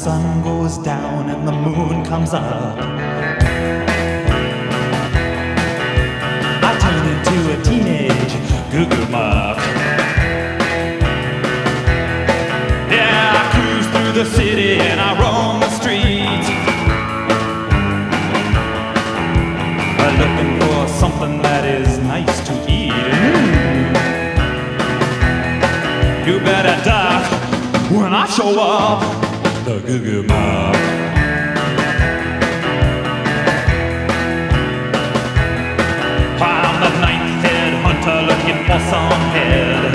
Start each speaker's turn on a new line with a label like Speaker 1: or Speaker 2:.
Speaker 1: sun goes down and the moon comes up, I turn into a teenage goo-goo muck. Yeah, I cruise through the city and I roam the streets, looking for something that is nice to eat. You better duck when I show up, the goo-goo muck. I'm the ninth head hunter looking for some head.